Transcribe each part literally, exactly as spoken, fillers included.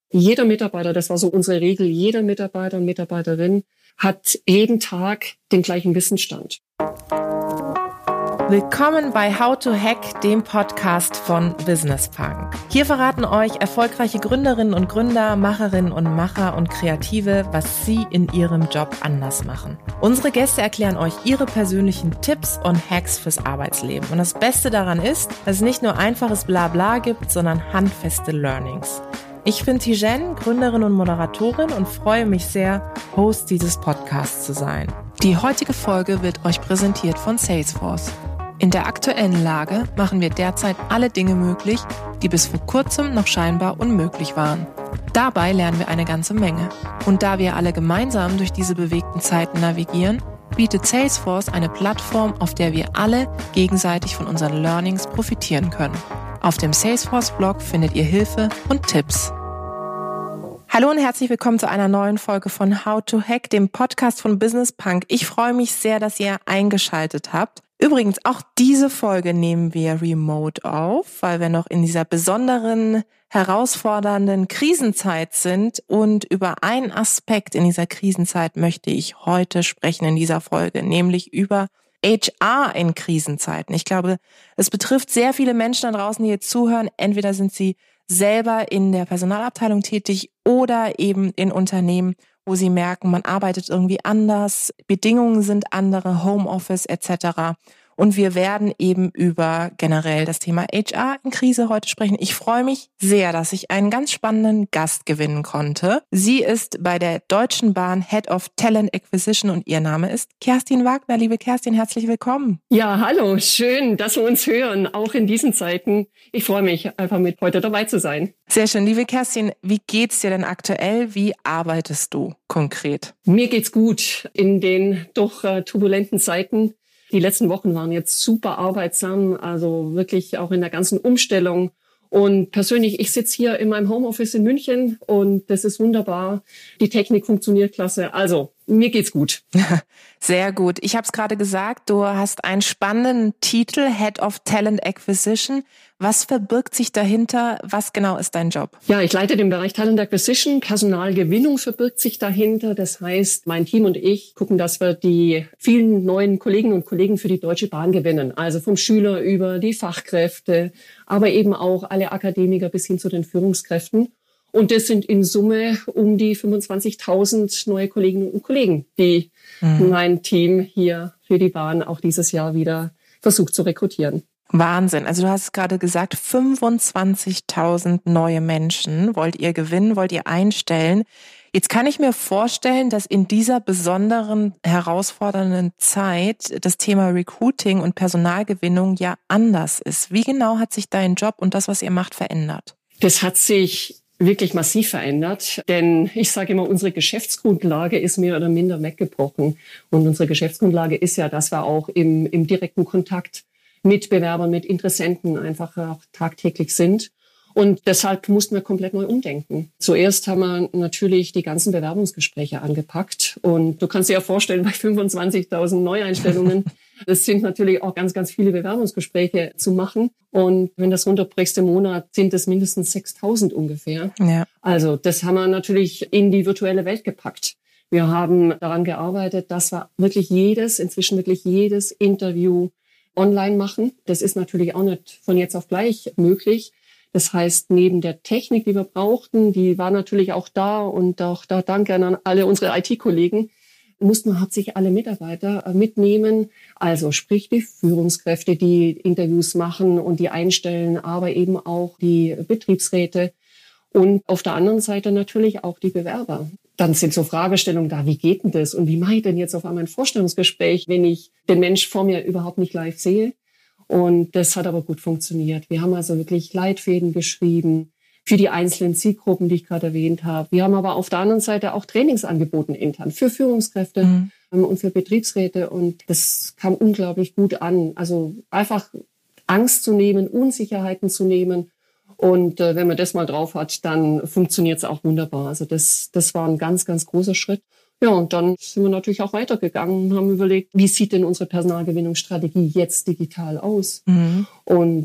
Jeder Mitarbeiter, das war so unsere Regel, jeder Mitarbeiter und Mitarbeiterin hat jeden Tag den gleichen Wissensstand. Willkommen bei How to Hack, dem Podcast von Business Punk. Hier verraten euch erfolgreiche Gründerinnen und Gründer, Macherinnen und Macher und Kreative, was sie in ihrem Job anders machen. Unsere Gäste erklären euch ihre persönlichen Tipps und Hacks fürs Arbeitsleben. Und das Beste daran ist, dass es nicht nur einfaches Blabla gibt, sondern handfeste Learnings. Ich bin Tijen, Gründerin und Moderatorin und freue mich sehr, Host dieses Podcasts zu sein. Die heutige Folge wird euch präsentiert von Salesforce. In der aktuellen Lage machen wir derzeit alle Dinge möglich, die bis vor kurzem noch scheinbar unmöglich waren. Dabei lernen wir eine ganze Menge. Und da wir alle gemeinsam durch diese bewegten Zeiten navigieren, bietet Salesforce eine Plattform, auf der wir alle gegenseitig von unseren Learnings profitieren können. Auf dem Salesforce-Blog findet ihr Hilfe und Tipps. Hallo und herzlich willkommen zu einer neuen Folge von How to Hack, dem Podcast von Business Punk. Ich freue mich sehr, dass ihr eingeschaltet habt. Übrigens, auch diese Folge nehmen wir remote auf, weil wir noch in dieser besonderen, herausfordernden Krisenzeit sind. Und über einen Aspekt in dieser Krisenzeit möchte ich heute sprechen in dieser Folge, nämlich über H R in Krisenzeiten. Ich glaube, es betrifft sehr viele Menschen da draußen, die jetzt zuhören. Entweder sind sie selber in der Personalabteilung tätig oder eben in Unternehmen, wo sie merken, man arbeitet irgendwie anders, Bedingungen sind andere, Homeoffice et cetera. Und wir werden eben über generell das Thema H R in Krise heute sprechen. Ich freue mich sehr, dass ich einen ganz spannenden Gast gewinnen konnte. Sie ist bei der Deutschen Bahn Head of Talent Acquisition und ihr Name ist Kerstin Wagner. Liebe Kerstin, herzlich willkommen. Ja, hallo, schön, dass wir uns hören, auch in diesen Zeiten. Ich freue mich, einfach mit heute dabei zu sein. Sehr schön. Liebe Kerstin, wie geht's dir denn aktuell? Wie arbeitest du konkret? Mir geht's gut in den doch äh, turbulenten Zeiten. Die letzten Wochen waren jetzt super arbeitsam, also wirklich auch in der ganzen Umstellung. Und persönlich, ich sitze hier in meinem Homeoffice in München und das ist wunderbar. Die Technik funktioniert klasse. Also, mir geht's gut. Sehr gut. Ich habe es gerade gesagt, du hast einen spannenden Titel, Head of Talent Acquisition. Was verbirgt sich dahinter? Was genau ist dein Job? Ja, ich leite den Bereich Talent Acquisition. Personalgewinnung verbirgt sich dahinter. Das heißt, mein Team und ich gucken, dass wir die vielen neuen Kolleginnen und Kollegen für die Deutsche Bahn gewinnen. Also vom Schüler über die Fachkräfte, aber eben auch alle Akademiker bis hin zu den Führungskräften. Und das sind in Summe um die fünfundzwanzigtausend neue Kolleginnen und Kollegen, die mhm. mein Team hier für die Bahn auch dieses Jahr wieder versucht zu rekrutieren. Wahnsinn. Also du hast gerade gesagt, fünfundzwanzigtausend neue Menschen wollt ihr gewinnen, wollt ihr einstellen. Jetzt kann ich mir vorstellen, dass in dieser besonderen, herausfordernden Zeit das Thema Recruiting und Personalgewinnung ja anders ist. Wie genau hat sich dein Job und das, was ihr macht, verändert? Das hat sich wirklich massiv verändert, denn ich sage immer, unsere Geschäftsgrundlage ist mehr oder minder weggebrochen. Und unsere Geschäftsgrundlage ist ja, dass wir auch im, im direkten Kontakt mit Bewerbern, mit Interessenten einfach auch tagtäglich sind. Und deshalb mussten wir komplett neu umdenken. Zuerst haben wir natürlich die ganzen Bewerbungsgespräche angepackt. Und du kannst dir ja vorstellen, bei fünfundzwanzigtausend Neueinstellungen, das sind natürlich auch ganz, ganz viele Bewerbungsgespräche zu machen. Und wenn das runterbrichst im Monat, sind es mindestens sechstausend ungefähr. Ja. Also das haben wir natürlich in die virtuelle Welt gepackt. Wir haben daran gearbeitet, dass wir wirklich jedes, inzwischen wirklich jedes Interview online machen. Das ist natürlich auch nicht von jetzt auf gleich möglich. Das heißt, neben der Technik, die wir brauchten, die war natürlich auch da und auch da danke an alle unsere I T-Kollegen, mussten wir hauptsächlich alle Mitarbeiter mitnehmen. Also sprich die Führungskräfte, die Interviews machen und die einstellen, aber eben auch die Betriebsräte und auf der anderen Seite natürlich auch die Bewerber. Dann sind so Fragestellungen da, wie geht denn das und wie mache ich denn jetzt auf einmal ein Vorstellungsgespräch, wenn ich den Mensch vor mir überhaupt nicht live sehe? Und das hat aber gut funktioniert. Wir haben also wirklich Leitfäden geschrieben für die einzelnen Zielgruppen, die ich gerade erwähnt habe. Wir haben aber auf der anderen Seite auch Trainings angeboten intern für Führungskräfte mhm. und für Betriebsräte. Und das kam unglaublich gut an. Also einfach Angst zu nehmen, Unsicherheiten zu nehmen. Und äh, wenn man das mal drauf hat, dann funktioniert es auch wunderbar. Also das, das war ein ganz, ganz großer Schritt. Ja, und dann sind wir natürlich auch weitergegangen und haben überlegt, wie sieht denn unsere Personalgewinnungsstrategie jetzt digital aus? Mhm. Und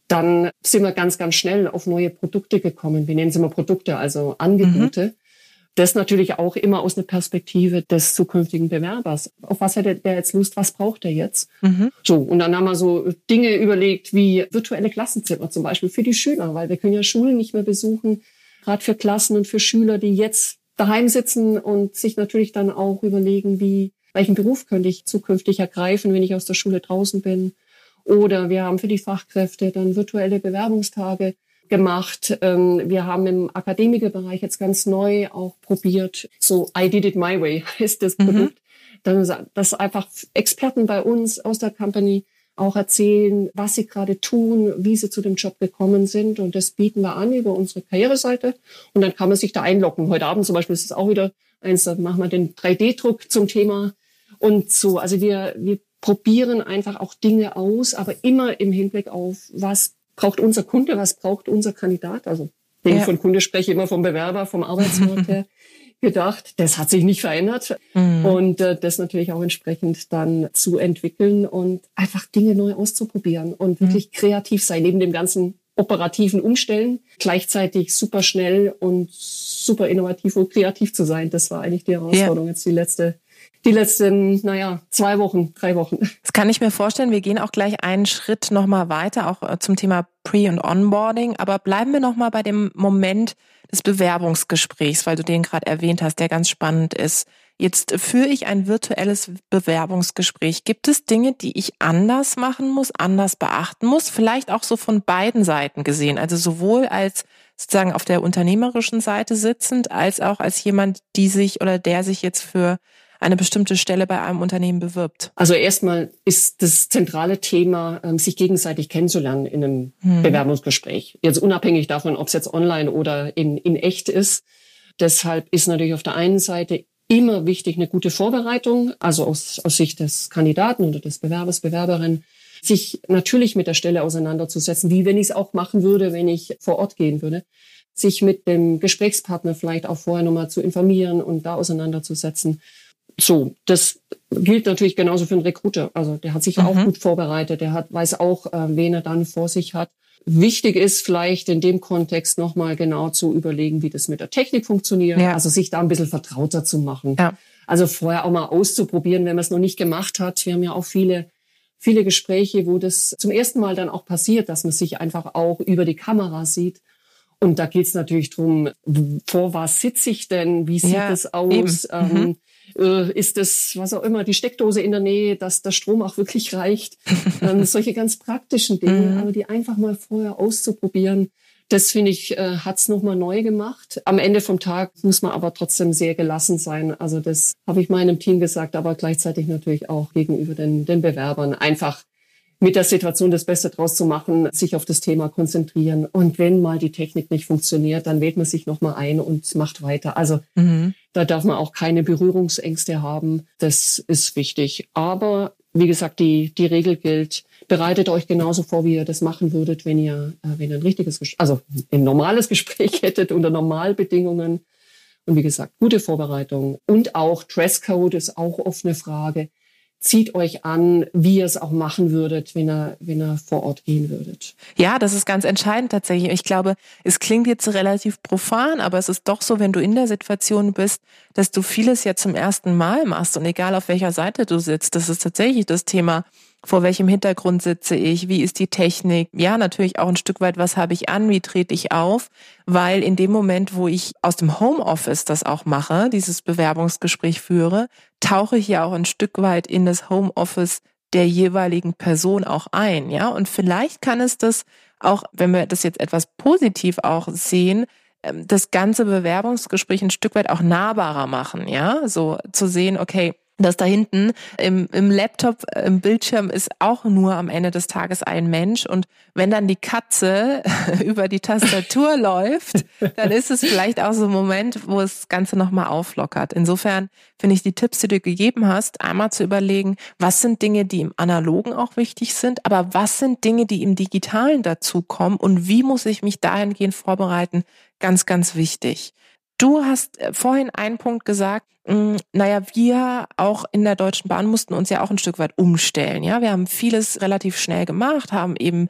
dann sind wir ganz, ganz schnell auf neue Produkte gekommen. Wir nennen sie mal Produkte, also Angebote. Mhm. Das natürlich auch immer aus einer Perspektive des zukünftigen Bewerbers. Auf was hat der jetzt Lust? Was braucht er jetzt? Mhm. So, und dann haben wir so Dinge überlegt wie virtuelle Klassenzimmer zum Beispiel für die Schüler, weil wir können ja Schulen nicht mehr besuchen, gerade für Klassen und für Schüler, die jetzt daheim sitzen und sich natürlich dann auch überlegen, wie, welchen Beruf könnte ich zukünftig ergreifen, wenn ich aus der Schule draußen bin. Oder wir haben für die Fachkräfte dann virtuelle Bewerbungstage gemacht. Wir haben im Akademikerbereich jetzt ganz neu auch probiert, so I did it my way ist das Produkt. Mhm. Dann, dass einfach Experten bei uns aus der Company auch erzählen, was sie gerade tun, wie sie zu dem Job gekommen sind. Und das bieten wir an über unsere Karriereseite. Und dann kann man sich da einloggen. Heute Abend zum Beispiel ist es auch wieder eins, da machen wir den drei D Druck zum Thema und so. Also wir, wir probieren einfach auch Dinge aus, aber immer im Hinblick auf, was braucht unser Kunde, was braucht unser Kandidat? Also wenn ja. ich von Kunde spreche, immer vom Bewerber, vom Arbeitsmarkt her gedacht. Das hat sich nicht verändert. Mhm. Und äh, das natürlich auch entsprechend dann zu entwickeln und einfach Dinge neu auszuprobieren und mhm. wirklich kreativ sein, neben dem ganzen operativen Umstellen, gleichzeitig super schnell und super innovativ und kreativ zu sein. Das war eigentlich die Herausforderung ja. jetzt die letzte Die letzten, naja, zwei Wochen, drei Wochen. Das kann ich mir vorstellen. Wir gehen auch gleich einen Schritt nochmal weiter, auch zum Thema Pre- und Onboarding. Aber bleiben wir nochmal bei dem Moment des Bewerbungsgesprächs, weil du den gerade erwähnt hast, der ganz spannend ist. Jetzt führe ich ein virtuelles Bewerbungsgespräch. Gibt es Dinge, die ich anders machen muss, anders beachten muss? Vielleicht auch so von beiden Seiten gesehen. Also sowohl als sozusagen auf der unternehmerischen Seite sitzend, als auch als jemand, die sich oder der sich jetzt für eine bestimmte Stelle bei einem Unternehmen bewirbt? Also erstmal ist das zentrale Thema, sich gegenseitig kennenzulernen in einem hm. Bewerbungsgespräch. Jetzt unabhängig davon, ob es jetzt online oder in, in echt ist. Deshalb ist natürlich auf der einen Seite immer wichtig eine gute Vorbereitung, also aus, aus Sicht des Kandidaten oder des Bewerbers, Bewerberin, sich natürlich mit der Stelle auseinanderzusetzen, wie wenn ich es auch machen würde, wenn ich vor Ort gehen würde. Sich mit dem Gesprächspartner vielleicht auch vorher nochmal zu informieren und da auseinanderzusetzen. So, das gilt natürlich genauso für einen Recruiter. Also der hat sich mhm. auch gut vorbereitet, der hat weiß auch, äh, wen er dann vor sich hat. Wichtig ist vielleicht in dem Kontext nochmal genau zu überlegen, wie das mit der Technik funktioniert. Ja. Also sich da ein bisschen vertrauter zu machen. Ja. Also vorher auch mal auszuprobieren, wenn man es noch nicht gemacht hat. Wir haben ja auch viele, viele Gespräche, wo das zum ersten Mal dann auch passiert, dass man sich einfach auch über die Kamera sieht. Und da geht es natürlich drum, vor was sitze ich denn? Wie sieht ja, das aus? Ähm, mhm. äh, ist das, was auch immer, die Steckdose in der Nähe, dass der Strom auch wirklich reicht? ähm, solche ganz praktischen Dinge, mhm. aber die einfach mal vorher auszuprobieren, das finde ich, äh, hat es nochmal neu gemacht. Am Ende vom Tag muss man aber trotzdem sehr gelassen sein. Also das habe ich meinem Team gesagt, aber gleichzeitig natürlich auch gegenüber den, den Bewerbern. Einfach mit der Situation das Beste draus zu machen, sich auf das Thema konzentrieren. Und wenn mal die Technik nicht funktioniert, dann wählt man sich nochmal ein und macht weiter. Also mhm. da darf man auch keine Berührungsängste haben. Das ist wichtig. Aber wie gesagt, die die Regel gilt, bereitet euch genauso vor, wie ihr das machen würdet, wenn ihr, äh, wenn ihr ein richtiges, also ein normales Gespräch hättet unter Normalbedingungen. Und wie gesagt, gute Vorbereitung. Und auch Dresscode ist auch oft eine Frage. Zieht euch an, wie ihr es auch machen würdet, wenn ihr, wenn ihr vor Ort gehen würdet. Ja, das ist ganz entscheidend tatsächlich. Ich glaube, es klingt jetzt relativ profan, aber es ist doch so, wenn du in der Situation bist, dass du vieles ja zum ersten Mal machst und egal auf welcher Seite du sitzt, das ist tatsächlich das Thema, vor welchem Hintergrund sitze ich, wie ist die Technik, ja natürlich auch ein Stück weit, was habe ich an, wie trete ich auf, weil in dem Moment, wo ich aus dem Homeoffice das auch mache, dieses Bewerbungsgespräch führe, tauche ich ja auch ein Stück weit in das Homeoffice der jeweiligen Person auch ein, ja, und vielleicht kann es das auch, wenn wir das jetzt etwas positiv auch sehen, das ganze Bewerbungsgespräch ein Stück weit auch nahbarer machen, ja, so zu sehen, okay, das da hinten im, im Laptop, im Bildschirm ist auch nur am Ende des Tages ein Mensch und wenn dann die Katze über die Tastatur läuft, dann ist es vielleicht auch so ein Moment, wo das Ganze nochmal auflockert. Insofern finde ich die Tipps, die du gegeben hast, einmal zu überlegen, was sind Dinge, die im Analogen auch wichtig sind, aber was sind Dinge, die im Digitalen dazukommen und wie muss ich mich dahingehend vorbereiten, ganz, ganz wichtig. Du hast vorhin einen Punkt gesagt, mh, naja, wir auch in der Deutschen Bahn mussten uns ja auch ein Stück weit umstellen. Ja, wir haben vieles relativ schnell gemacht, haben eben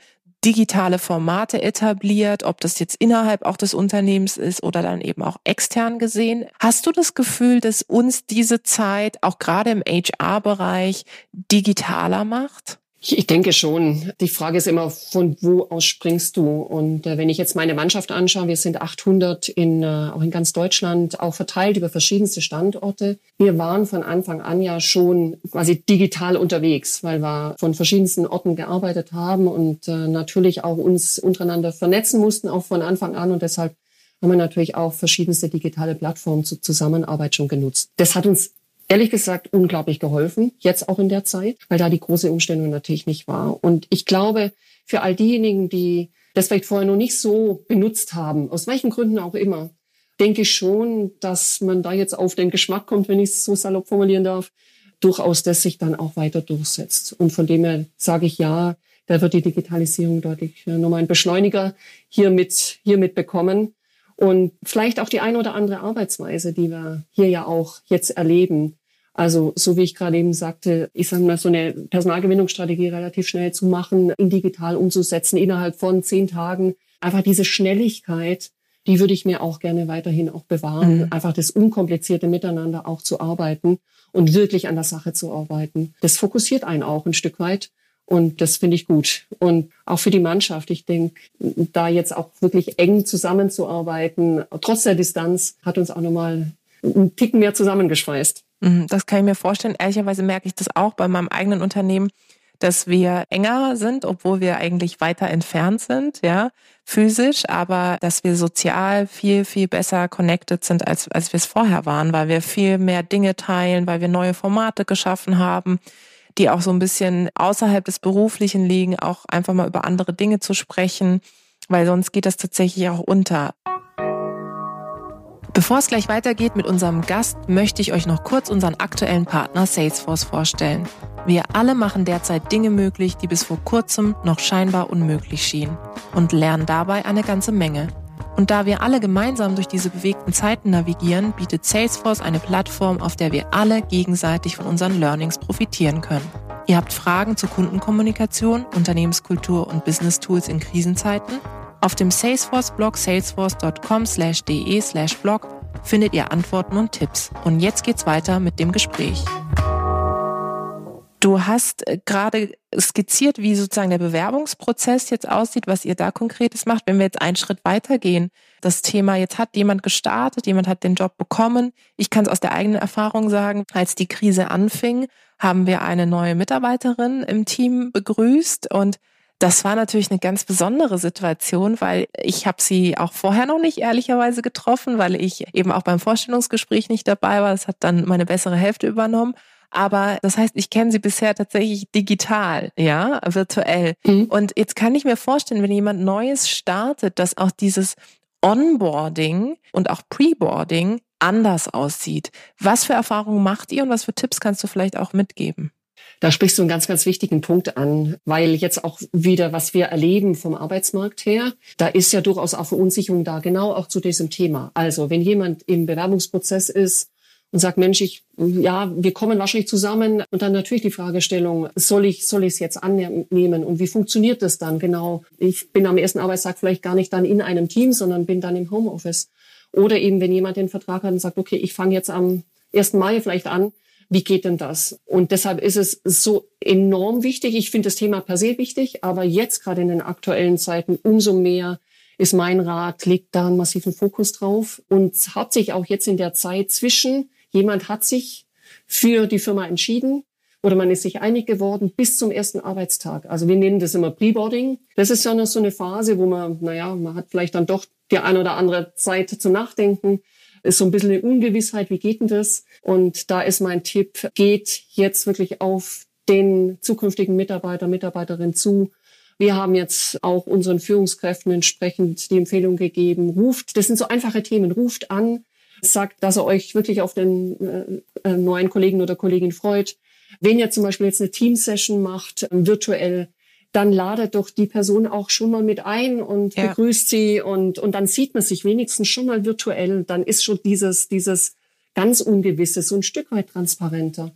digitale Formate etabliert, ob das jetzt innerhalb auch des Unternehmens ist oder dann eben auch extern gesehen. Hast du das Gefühl, dass uns diese Zeit auch gerade im H R-Bereich digitaler macht? Ich denke schon. Die Frage ist immer, von wo aus springst du? Und äh, wenn ich jetzt meine Mannschaft anschaue, wir sind achthundert in, äh, auch in ganz Deutschland, auch verteilt über verschiedenste Standorte. Wir waren von Anfang an ja schon quasi digital unterwegs, weil wir von verschiedensten Orten gearbeitet haben und äh, natürlich auch uns untereinander vernetzen mussten, auch von Anfang an. Und deshalb haben wir natürlich auch verschiedenste digitale Plattformen zur Zusammenarbeit schon genutzt. Das hat uns ehrlich gesagt unglaublich geholfen, jetzt auch in der Zeit, weil da die große Umstellung natürlich nicht war. Und ich glaube, für all diejenigen, die das vielleicht vorher noch nicht so benutzt haben, aus welchen Gründen auch immer, denke ich schon, dass man da jetzt auf den Geschmack kommt, wenn ich es so salopp formulieren darf, durchaus das sich dann auch weiter durchsetzt. Und von dem her sage ich ja, da wird die Digitalisierung deutlich nochmal einen Beschleuniger hiermit, hiermit bekommen. Und vielleicht auch die ein oder andere Arbeitsweise, die wir hier ja auch jetzt erleben. Also so wie ich gerade eben sagte, ich sage mal, so eine Personalgewinnungsstrategie relativ schnell zu machen, in digital umzusetzen, innerhalb von zehn Tagen. Einfach diese Schnelligkeit, die würde ich mir auch gerne weiterhin auch bewahren. Mhm. Einfach das unkomplizierte Miteinander auch zu arbeiten und wirklich an der Sache zu arbeiten. Das fokussiert einen auch ein Stück weit. Und das finde ich gut. Und auch für die Mannschaft, ich denke, da jetzt auch wirklich eng zusammenzuarbeiten, trotz der Distanz, hat uns auch nochmal einen Ticken mehr zusammengeschweißt. Das kann ich mir vorstellen. Ehrlicherweise merke ich das auch bei meinem eigenen Unternehmen, dass wir enger sind, obwohl wir eigentlich weiter entfernt sind, ja, physisch, aber dass wir sozial viel, viel besser connected sind, als, als wir es vorher waren, weil wir viel mehr Dinge teilen, weil wir neue Formate geschaffen haben, die auch so ein bisschen außerhalb des Beruflichen liegen, auch einfach mal über andere Dinge zu sprechen, weil sonst geht das tatsächlich auch unter. Bevor es gleich weitergeht mit unserem Gast, möchte ich euch noch kurz unseren aktuellen Partner Salesforce vorstellen. Wir alle machen derzeit Dinge möglich, die bis vor kurzem noch scheinbar unmöglich schienen und lernen dabei eine ganze Menge. Und da wir alle gemeinsam durch diese bewegten Zeiten navigieren, bietet Salesforce eine Plattform, auf der wir alle gegenseitig von unseren Learnings profitieren können. Ihr habt Fragen zur Kundenkommunikation, Unternehmenskultur und Business-Tools in Krisenzeiten? Auf dem Salesforce-Blog salesforce.com slash de slash blog findet ihr Antworten und Tipps. Und jetzt geht's weiter mit dem Gespräch. Du hast gerade skizziert, wie sozusagen der Bewerbungsprozess jetzt aussieht, was ihr da Konkretes macht. Wenn wir jetzt einen Schritt weitergehen, das Thema, jetzt hat jemand gestartet, jemand hat den Job bekommen. Ich kann es aus der eigenen Erfahrung sagen, als die Krise anfing, haben wir eine neue Mitarbeiterin im Team begrüßt und das war natürlich eine ganz besondere Situation, weil ich habe sie auch vorher noch nicht ehrlicherweise getroffen, weil ich eben auch beim Vorstellungsgespräch nicht dabei war. Das hat dann meine bessere Hälfte übernommen. Aber das heißt, ich kenne sie bisher tatsächlich digital, ja, virtuell. Mhm. Und jetzt kann ich mir vorstellen, wenn jemand Neues startet, dass auch dieses Onboarding und auch Preboarding anders aussieht. Was für Erfahrungen macht ihr und was für Tipps kannst du vielleicht auch mitgeben? Da sprichst du einen ganz, ganz wichtigen Punkt an, weil jetzt auch wieder, was wir erleben vom Arbeitsmarkt her, da ist ja durchaus auch Verunsicherung da, genau auch zu diesem Thema. Also wenn jemand im Bewerbungsprozess ist und sagt, Mensch, ich, ja, wir kommen wahrscheinlich zusammen und dann natürlich die Fragestellung, soll ich, soll ich es jetzt annehmen und wie funktioniert das dann genau? Ich bin am ersten Arbeitstag vielleicht gar nicht dann in einem Team, sondern bin dann im Homeoffice. Oder eben, wenn jemand den Vertrag hat und sagt, okay, ich fange jetzt am ersten Mai vielleicht an, wie geht denn das? Und deshalb ist es so enorm wichtig. Ich finde das Thema per se wichtig, aber jetzt gerade in den aktuellen Zeiten umso mehr ist mein Rat, legt da einen massiven Fokus drauf und hat sich auch jetzt in der Zeit zwischen, jemand hat sich für die Firma entschieden oder man ist sich einig geworden bis zum ersten Arbeitstag. Also wir nennen das immer Preboarding. Das ist ja noch so eine Phase, wo man, naja, man hat vielleicht dann doch die ein oder andere Zeit zum Nachdenken. Ist so ein bisschen eine Ungewissheit, wie geht denn das? Und da ist mein Tipp, geht jetzt wirklich auf den zukünftigen Mitarbeiter, Mitarbeiterin zu. Wir haben jetzt auch unseren Führungskräften entsprechend die Empfehlung gegeben, ruft, das sind so einfache Themen, ruft an, sagt, dass er euch wirklich auf den äh, neuen Kollegen oder Kollegin freut. Wenn ihr zum Beispiel jetzt eine Teamsession macht, äh, virtuell, dann ladet doch die Person auch schon mal mit ein und ja. begrüßt sie und und dann sieht man sich wenigstens schon mal virtuell. Dann ist schon dieses dieses ganz Ungewisse so ein Stück weit transparenter.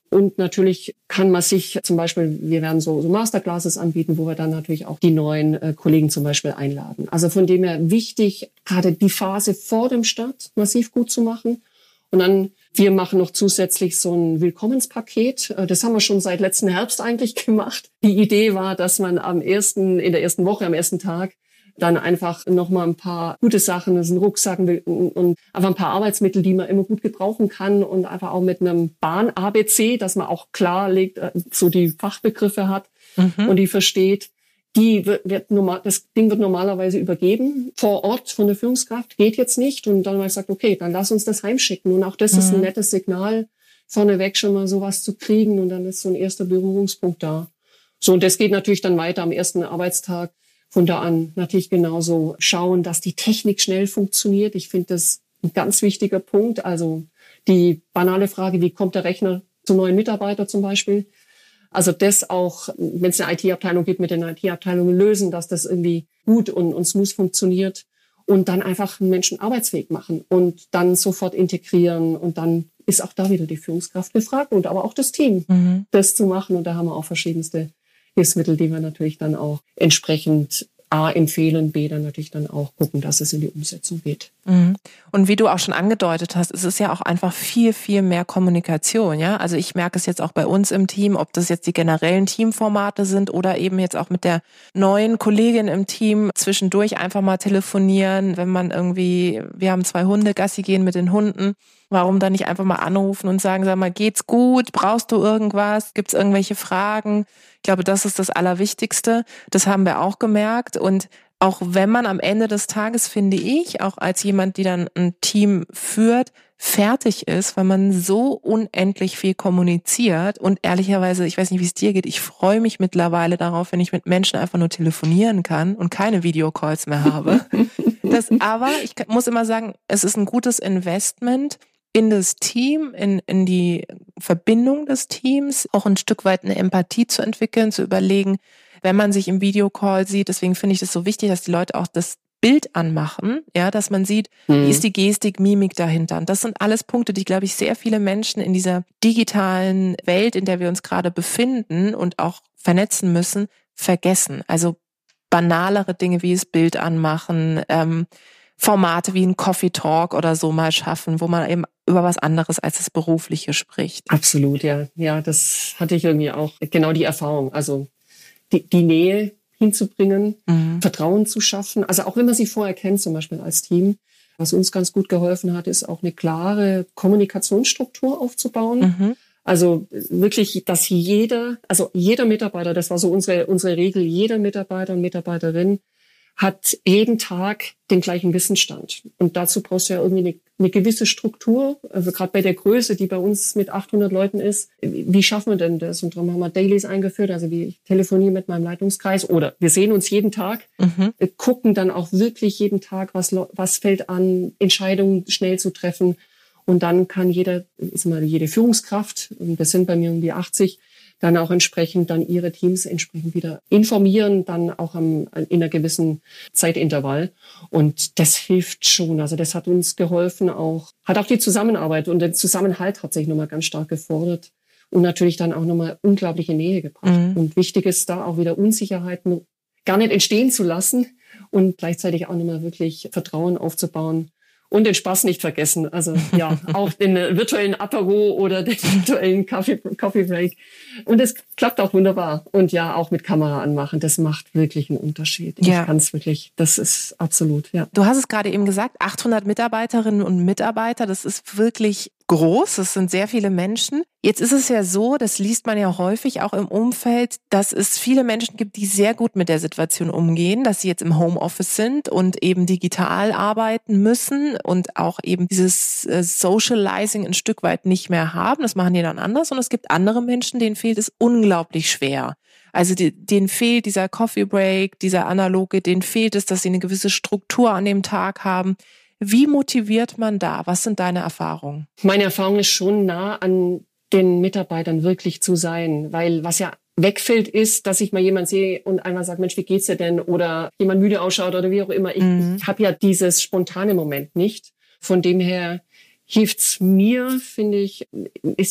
Und natürlich kann man sich zum Beispiel, wir werden so, so Masterclasses anbieten, wo wir dann natürlich auch die neuen äh, Kollegen zum Beispiel einladen. Also von dem her wichtig, gerade die Phase vor dem Start massiv gut zu machen. Und dann, wir machen noch zusätzlich so ein Willkommenspaket. Das haben wir schon seit letzten Herbst eigentlich gemacht. Die Idee war, dass man am ersten, in der ersten Woche, am ersten Tag, dann einfach nochmal ein paar gute Sachen, das sind Rucksacken und einfach ein paar Arbeitsmittel, die man immer gut gebrauchen kann und einfach auch mit einem Bahn-A B C, dass man auch klar legt, so die Fachbegriffe hat mhm. und die versteht. Die wird, wird normal, das Ding wird normalerweise übergeben vor Ort von der Führungskraft, geht jetzt nicht. Und dann habe ich gesagt, okay, dann lass uns das heimschicken. Und auch das mhm. ist ein nettes Signal, vorneweg schon mal sowas zu kriegen. Und dann ist so ein erster Berührungspunkt da. So, und das geht natürlich dann weiter am ersten Arbeitstag. Von da an natürlich genauso schauen, dass die Technik schnell funktioniert. Ich finde das ein ganz wichtiger Punkt. Also die banale Frage, wie kommt der Rechner zum neuen Mitarbeiter zum Beispiel? Also das auch, wenn es eine I T-Abteilung gibt, mit den I T-Abteilungen lösen, dass das irgendwie gut und, und smooth funktioniert und dann einfach einen Menschen arbeitsfähig machen und dann sofort integrieren und dann ist auch da wieder die Führungskraft gefragt und aber auch das Team, mhm. das zu machen. Und da haben wir auch verschiedenste Hilfsmittel, die wir natürlich dann auch entsprechend A empfehlen, B dann natürlich dann auch gucken, dass es in die Umsetzung geht. Und wie du auch schon angedeutet hast, es ist ja auch einfach viel, viel mehr Kommunikation, ja. Also ich merke es jetzt auch bei uns im Team, ob das jetzt die generellen Teamformate sind oder eben jetzt auch mit der neuen Kollegin im Team zwischendurch einfach mal telefonieren, wenn man irgendwie, wir haben zwei Hunde, Gassi gehen mit den Hunden. Warum dann nicht einfach mal anrufen und sagen, sag mal, geht's gut? Brauchst du irgendwas? Gibt's irgendwelche Fragen? Ich glaube, das ist das Allerwichtigste. Das haben wir auch gemerkt. Und auch wenn man am Ende des Tages, finde ich, auch als jemand, die dann ein Team führt, fertig ist, weil man so unendlich viel kommuniziert. Und ehrlicherweise, ich weiß nicht, wie es dir geht, ich freue mich mittlerweile darauf, wenn ich mit Menschen einfach nur telefonieren kann und keine Videocalls mehr habe. Das, aber ich muss immer sagen, es ist ein gutes Investment in das Team, in, in die Verbindung des Teams, auch ein Stück weit eine Empathie zu entwickeln, zu überlegen, wenn man sich im Videocall sieht. Deswegen finde ich das so wichtig, dass die Leute auch das Bild anmachen, ja, dass man sieht, mhm. wie ist die Gestik, Mimik dahinter. Und das sind alles Punkte, die, glaube ich, sehr viele Menschen in dieser digitalen Welt, in der wir uns gerade befinden und auch vernetzen müssen, vergessen. Also banalere Dinge wie das Bild anmachen, ähm, Formate wie ein Coffee Talk oder so mal schaffen, wo man eben über was anderes als das Berufliche spricht. Absolut, ja. Ja, das hatte ich irgendwie auch genau die Erfahrung. Also die, die Nähe hinzubringen, mhm. Vertrauen zu schaffen. Also auch wenn man sie vorher kennt, zum Beispiel als Team. Was uns ganz gut geholfen hat, ist auch eine klare Kommunikationsstruktur aufzubauen. Mhm. Also wirklich, dass jeder, also jeder Mitarbeiter, das war so unsere, unsere Regel, jeder Mitarbeiter und Mitarbeiterin hat jeden Tag den gleichen Wissensstand. Und dazu brauchst du ja irgendwie eine, eine gewisse Struktur. Also gerade bei der Größe, die bei uns mit achthundert Leuten ist, wie schaffen wir denn das? Und darum haben wir Dailies eingeführt. Also wie ich telefoniere mit meinem Leitungskreis oder wir sehen uns jeden Tag, mhm. wir gucken dann auch wirklich jeden Tag, was, was fällt an, Entscheidungen schnell zu treffen. Und dann kann jeder, ist mal jede Führungskraft, und das sind bei mir um die achtzig, dann auch entsprechend dann ihre Teams entsprechend wieder informieren, dann auch am, in einer gewissen Zeitintervall. Und das hilft schon. Also das hat uns geholfen, auch, hat auch die Zusammenarbeit und den Zusammenhalt tatsächlich nochmal ganz stark gefordert und natürlich dann auch nochmal unglaubliche Nähe gebracht. Mhm. Und wichtig ist da auch wieder Unsicherheiten gar nicht entstehen zu lassen und gleichzeitig auch nochmal wirklich Vertrauen aufzubauen. Und den Spaß nicht vergessen. Also ja, auch den virtuellen Apero oder den virtuellen Coffee, Coffee Break. Und es klappt auch wunderbar. Und ja, auch mit Kamera anmachen, das macht wirklich einen Unterschied. Ja. Ich kann es wirklich, das ist absolut, ja. Du hast es gerade eben gesagt, achthundert Mitarbeiterinnen und Mitarbeiter, das ist wirklich groß, das sind sehr viele Menschen. Jetzt ist es ja so, das liest man ja häufig auch im Umfeld, dass es viele Menschen gibt, die sehr gut mit der Situation umgehen, dass sie jetzt im Homeoffice sind und eben digital arbeiten müssen und auch eben dieses Socializing ein Stück weit nicht mehr haben. Das machen die dann anders. Und es gibt andere Menschen, denen fehlt es unglaublich schwer. Also die, denen fehlt dieser Coffee Break, dieser analoge, denen fehlt es, dass sie eine gewisse Struktur an dem Tag haben. Wie motiviert man da? Was sind deine Erfahrungen? Meine Erfahrung ist schon nah an den Mitarbeitern wirklich zu sein, weil was ja wegfällt ist, dass ich mal jemand sehe und einmal sage, Mensch, wie geht's dir denn? Oder jemand müde ausschaut oder wie auch immer. Ich, mhm. ich habe ja dieses spontane Moment nicht. Von dem her hilft's mir, finde ich, ist immer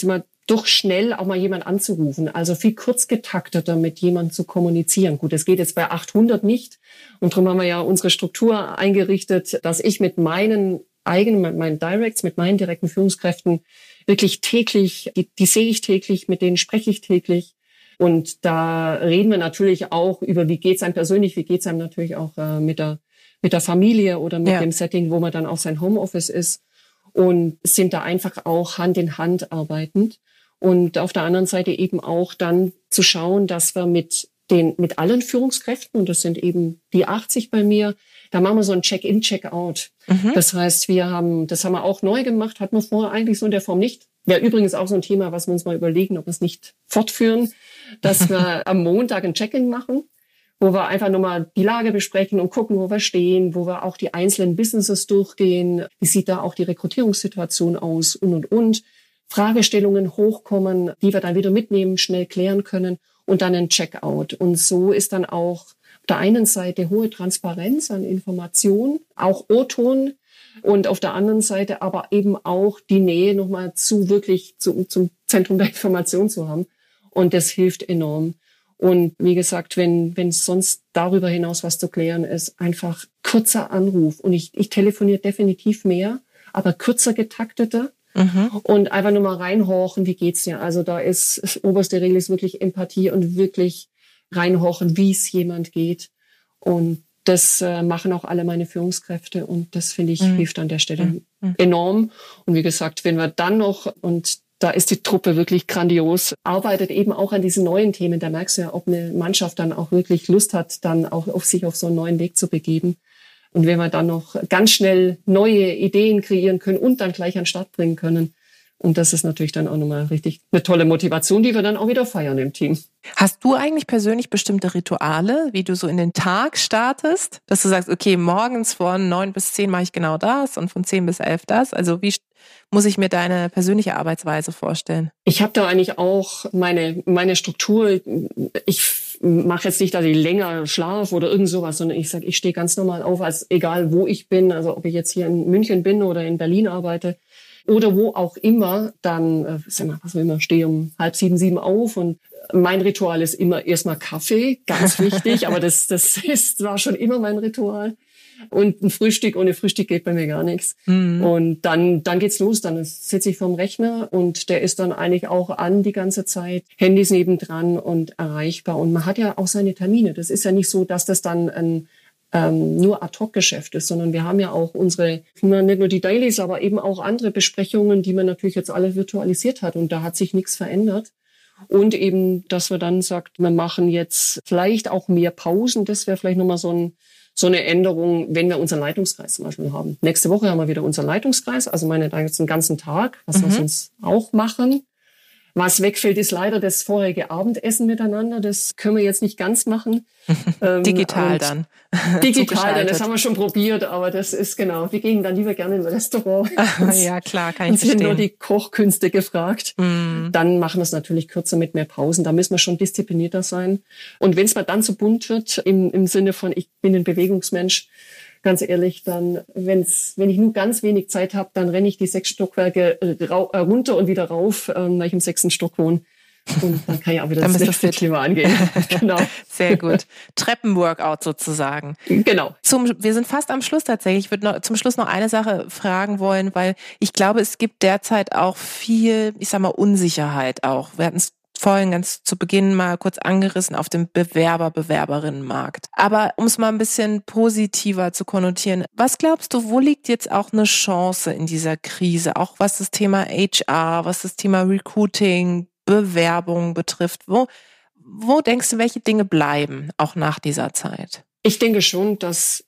doch schnell auch mal jemand anzurufen, also viel kurzgetakteter mit jemandem zu kommunizieren. Gut, das geht jetzt bei achthundert nicht und darum haben wir ja unsere Struktur eingerichtet, dass ich mit meinen eigenen, mit meinen Directs, mit meinen direkten Führungskräften wirklich täglich, die, die sehe ich täglich, mit denen spreche ich täglich. Und da reden wir natürlich auch über, wie geht's einem persönlich, wie geht's einem natürlich auch äh, mit der mit der Familie oder mit ja. dem Setting, wo man dann auch sein Homeoffice ist, und sind da einfach auch Hand in Hand arbeitend. Und auf der anderen Seite eben auch dann zu schauen, dass wir mit den mit allen Führungskräften, und das sind eben die achtzig bei mir, da machen wir so ein Check-in, Check-out. Mhm. Das heißt, wir haben, das haben wir auch neu gemacht, hatten wir vorher eigentlich so in der Form nicht. Wäre übrigens auch so ein Thema, was wir uns mal überlegen, ob wir es nicht fortführen, dass wir am Montag ein Check-in machen, wo wir einfach nochmal die Lage besprechen und gucken, wo wir stehen, wo wir auch die einzelnen Businesses durchgehen. Wie sieht da auch die Rekrutierungssituation aus und, und, und. Fragestellungen hochkommen, die wir dann wieder mitnehmen, schnell klären können, und dann ein Check-out. Und so ist dann auch auf der einen Seite hohe Transparenz an Informationen, auch O-Ton, und auf der anderen Seite aber eben auch die Nähe nochmal zu wirklich zu, zum Zentrum der Information zu haben. Und das hilft enorm. Und wie gesagt, wenn wenn sonst darüber hinaus was zu klären ist, einfach kurzer Anruf. Und ich, ich telefoniere definitiv mehr, aber kürzer getakteter. Mhm. Und einfach nur mal reinhorchen, wie geht's dir? Also da ist, das oberste Regel ist wirklich Empathie und wirklich reinhorchen, wie es jemand geht. Und das äh, machen auch alle meine Führungskräfte, und das, finde ich, mhm. hilft an der Stelle mhm. enorm. Und wie gesagt, wenn wir dann noch, und da ist die Truppe wirklich grandios, arbeitet eben auch an diesen neuen Themen. Da merkst du ja, ob eine Mannschaft dann auch wirklich Lust hat, dann auch auf sich auf so einen neuen Weg zu begeben. Und wenn wir dann noch ganz schnell neue Ideen kreieren können und dann gleich an den Start bringen können. Und das ist natürlich dann auch nochmal richtig eine tolle Motivation, die wir dann auch wieder feiern im Team. Hast du eigentlich persönlich bestimmte Rituale, wie du so in den Tag startest? Dass du sagst, okay, morgens von neun bis zehn mache ich genau das und von zehn bis elf das. Also wie muss ich mir deine persönliche Arbeitsweise vorstellen? Ich habe da eigentlich auch meine meine Struktur. Ich mache jetzt nicht, dass ich länger schlafe oder irgend sowas, sondern ich sage, ich stehe ganz normal auf, als egal wo ich bin. Also ob ich jetzt hier in München bin oder in Berlin arbeite oder wo auch immer, dann äh, ist immer, was auch immer, stehe um halb sieben, sieben auf, und mein Ritual ist immer erstmal Kaffee, ganz wichtig, aber das das ist war schon immer mein Ritual. Und ein Frühstück, ohne Frühstück geht bei mir gar nichts. Mhm. Und dann dann geht's los, dann sitze ich vorm Rechner, und der ist dann eigentlich auch an die ganze Zeit, Handys nebendran und erreichbar. Und man hat ja auch seine Termine. Das ist ja nicht so, dass das dann ein ähm, nur Ad-Hoc-Geschäft ist, sondern wir haben ja auch unsere, nicht nur die Dailies, aber eben auch andere Besprechungen, die man natürlich jetzt alle virtualisiert hat, und da hat sich nichts verändert. Und eben, dass wir dann sagt, wir machen jetzt vielleicht auch mehr Pausen, das wäre vielleicht nochmal so ein so eine Änderung, wenn wir unseren Leitungskreis zum Beispiel haben. Nächste Woche haben wir wieder unseren Leitungskreis, also meine, da jetzt einen ganzen Tag, was mhm. wir sonst auch machen. Was wegfällt, ist leider das vorherige Abendessen miteinander. Das können wir jetzt nicht ganz machen. Digital dann. Digital dann, das haben wir schon probiert, aber das ist genau, wir gehen dann lieber gerne in ein Restaurant. Ja, klar, kann ich uns verstehen. sind nur die Kochkünste gefragt. Mm. Dann machen wir es natürlich kürzer mit mehr Pausen. Da müssen wir schon disziplinierter sein. Und wenn es mal dann so bunt wird, im, im Sinne von, ich bin ein Bewegungsmensch, ganz ehrlich, dann, wenn's, wenn ich nur ganz wenig Zeit habe, dann renne ich die sechs Stockwerke ra- runter und wieder rauf, ähm, weil ich im sechsten Stock wohne. Und dann kann ich auch wieder das nächste Thema angehen. Genau. Sehr gut. Treppenworkout sozusagen. Genau. Zum, wir sind fast am Schluss tatsächlich. Ich würde noch, zum Schluss noch eine Sache fragen wollen, weil ich glaube, es gibt derzeit auch viel, ich sag mal, Unsicherheit auch. Wir hatten es vorhin ganz zu Beginn mal kurz angerissen auf dem Bewerber-Bewerberinnenmarkt. Aber um es mal ein bisschen positiver zu konnotieren, was glaubst du, wo liegt jetzt auch eine Chance in dieser Krise? Auch was das Thema H R, was das Thema Recruiting, Bewerbung betrifft. Wo, wo denkst du, welche Dinge bleiben, auch nach dieser Zeit? Ich denke schon, dass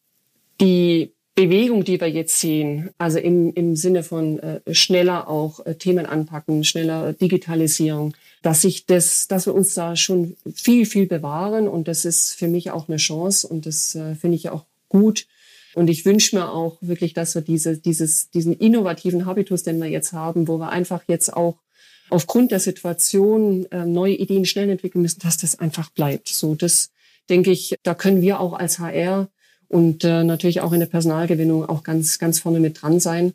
die Bewegung, die wir jetzt sehen, also im, im Sinne von äh, schneller auch äh, Themen anpacken, schneller Digitalisierung, dass sich das, dass wir uns da schon viel, viel bewahren, und das ist für mich auch eine Chance, und das äh, finde ich auch gut. Und ich wünsche mir auch wirklich, dass wir diese, dieses, diesen innovativen Habitus, den wir jetzt haben, wo wir einfach jetzt auch aufgrund der Situation äh, neue Ideen schnell entwickeln müssen, dass das einfach bleibt. So, das denke ich, da können wir auch als H R und äh, natürlich auch in der Personalgewinnung auch ganz, ganz vorne mit dran sein.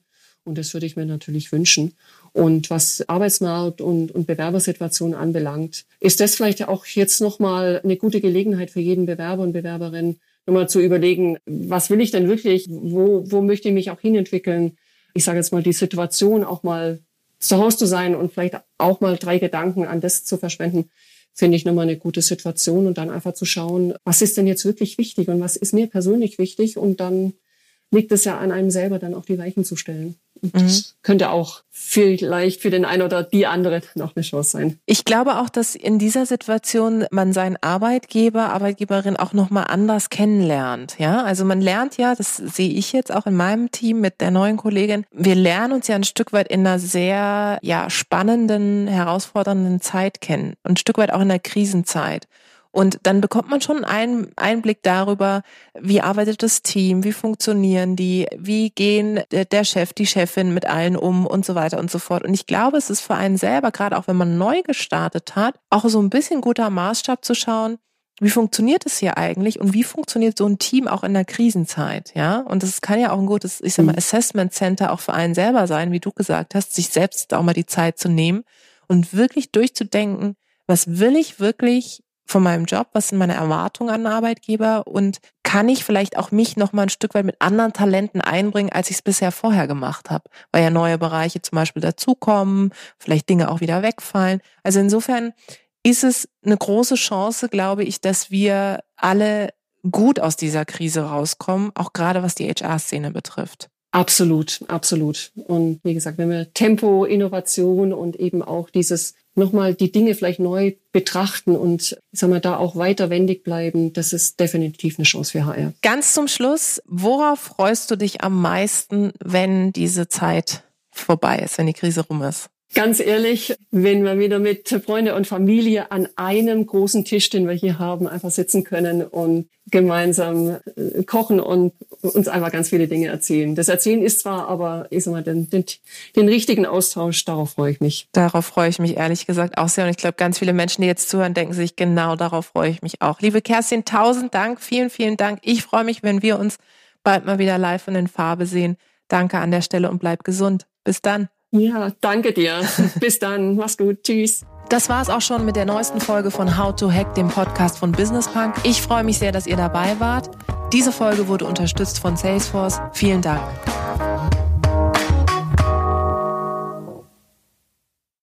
Und das würde ich mir natürlich wünschen. Und was Arbeitsmarkt und, und Bewerbersituation anbelangt, ist das vielleicht auch jetzt nochmal eine gute Gelegenheit für jeden Bewerber und Bewerberin, nochmal zu überlegen, was will ich denn wirklich, wo, wo möchte ich mich auch hinentwickeln? Ich sage jetzt mal, die Situation auch mal zu Hause zu sein und vielleicht auch mal drei Gedanken an das zu verschwenden, finde ich nochmal eine gute Situation und dann einfach zu schauen, was ist denn jetzt wirklich wichtig und was ist mir persönlich wichtig und dann liegt es ja an einem selber, dann auch die Weichen zu stellen. Und das mhm. könnte auch vielleicht für den einen oder die andere dann auch eine Chance sein. Ich glaube auch, dass in dieser Situation man seinen Arbeitgeber, Arbeitgeberin auch nochmal anders kennenlernt. Ja, also man lernt ja, das sehe ich jetzt auch in meinem Team mit der neuen Kollegin, wir lernen uns ja ein Stück weit in einer sehr ja spannenden, herausfordernden Zeit kennen und ein Stück weit auch in der Krisenzeit. Und dann bekommt man schon einen Einblick darüber, wie arbeitet das Team, wie funktionieren die, wie gehen der Chef, die Chefin mit allen um und so weiter und so fort. Und ich glaube, es ist für einen selber, gerade auch wenn man neu gestartet hat, auch so ein bisschen guter Maßstab zu schauen, wie funktioniert es hier eigentlich und wie funktioniert so ein Team auch in der Krisenzeit, ja? Und das kann ja auch ein gutes, ich sag mal, Assessment Center auch für einen selber sein, wie du gesagt hast, sich selbst auch mal die Zeit zu nehmen und wirklich durchzudenken, was will ich wirklich von meinem Job, was sind meine Erwartungen an den Arbeitgeber und kann ich vielleicht auch mich noch mal ein Stück weit mit anderen Talenten einbringen, als ich es bisher vorher gemacht habe, weil ja neue Bereiche zum Beispiel dazukommen, vielleicht Dinge auch wieder wegfallen. Also insofern ist es eine große Chance, glaube ich, dass wir alle gut aus dieser Krise rauskommen, auch gerade was die H R-Szene betrifft. Absolut, absolut. Und wie gesagt, wenn wir Tempo, Innovation und eben auch dieses nochmal die Dinge vielleicht neu betrachten und ich sag mal, da auch weiter wendig bleiben, das ist definitiv eine Chance für H R. Ganz zum Schluss, worauf freust du dich am meisten, wenn diese Zeit vorbei ist, wenn die Krise rum ist? Ganz ehrlich, wenn wir wieder mit Freunde und Familie an einem großen Tisch, den wir hier haben, einfach sitzen können und gemeinsam kochen und uns einfach ganz viele Dinge erzählen. Das Erzählen ist zwar, aber ich sag mal, den, den, den richtigen Austausch, darauf freue ich mich. Darauf freue ich mich ehrlich gesagt auch sehr. Und ich glaube, ganz viele Menschen, die jetzt zuhören, denken sich, genau darauf freue ich mich auch. Liebe Kerstin, tausend Dank, vielen, vielen Dank. Ich freue mich, wenn wir uns bald mal wieder live und in Farbe sehen. Danke an der Stelle und bleib gesund. Bis dann. Ja, danke dir. Bis dann. Mach's gut. Tschüss. Das war's auch schon mit der neuesten Folge von How to Hack, dem Podcast von Business Punk. Ich freue mich sehr, dass ihr dabei wart. Diese Folge wurde unterstützt von Salesforce. Vielen Dank.